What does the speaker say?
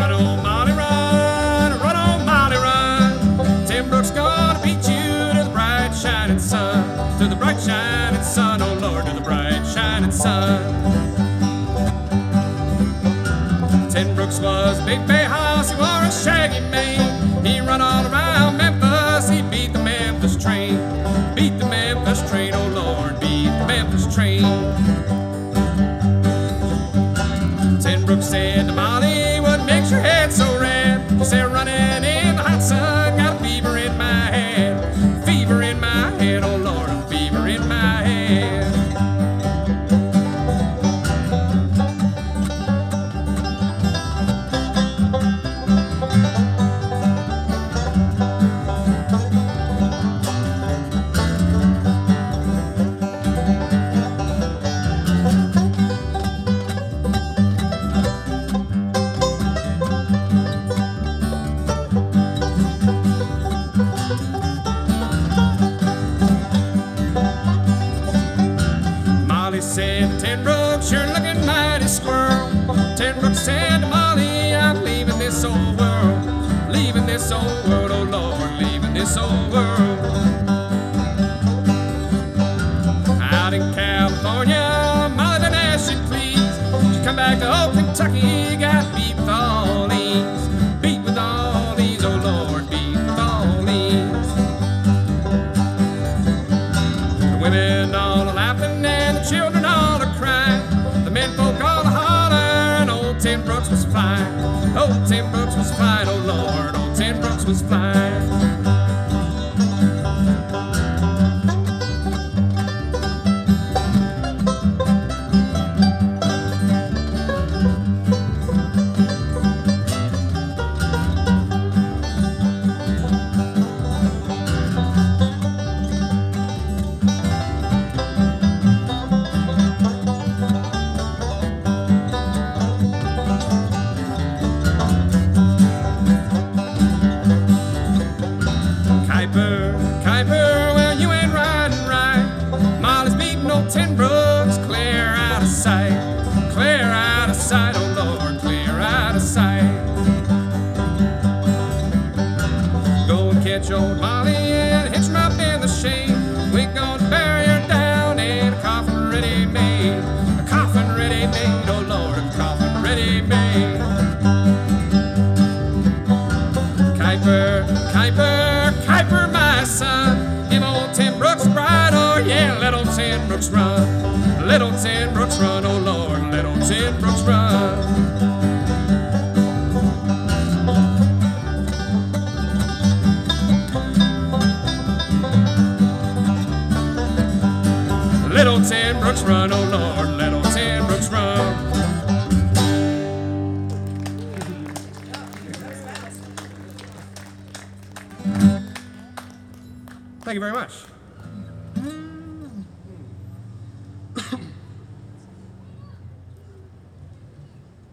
Run on, Molly, run on, Molly, run. Tim Brooks gonna beat you to the bright shining sun, to the bright shining sun, oh Lord, to the bright shining sun. Tim Brooks was big bay house, he wore a shaggy mane. He run all around Memphis, he beat the Memphis train. Beat the Memphis train, oh Lord, beat the Memphis train. Tim Brooks said to Molly, what makes your head so red? She said, running in the hot sun, got a fever in my head. Fever in my head, oh Lord, a fever in my head. Molly said, Tim Brooks, you're looking mighty squirrel. Tim Brooks said to Molly, I'm leaving this old world. Leaving this old world, oh Lord, leaving this old world. Out in California, Molly done asked you please. She come back to old Kentucky, got beat with all these. Beat with all these, oh Lord, beat with all these. The women all are laughing and the children all are crying. The men folk all are hollering, old Tim Brooks was flying. Old Tim Brooks was flying, oh Lord, old Tim Brooks was flying. Kuiper, well, you ain't riding right. Molly's beating old Tim Brooks clear out of sight. Clear out of sight, oh Lord, clear out of sight. Go and catch old Molly and hitch her up in the shade. We're gonna bury her down in a coffin ready made. A coffin ready made, oh Lord, a coffin ready made. Kuiper, Kuiper, Kuiper, my son, give old Tim Brooks a bride, oh yeah, let old Tim Brooks run. Let old Tim Brooks run, oh Lord, let old Tim Brooks run. Let old Tim Brooks run, oh Lord, let old Tim Brooks run. Thank you very much.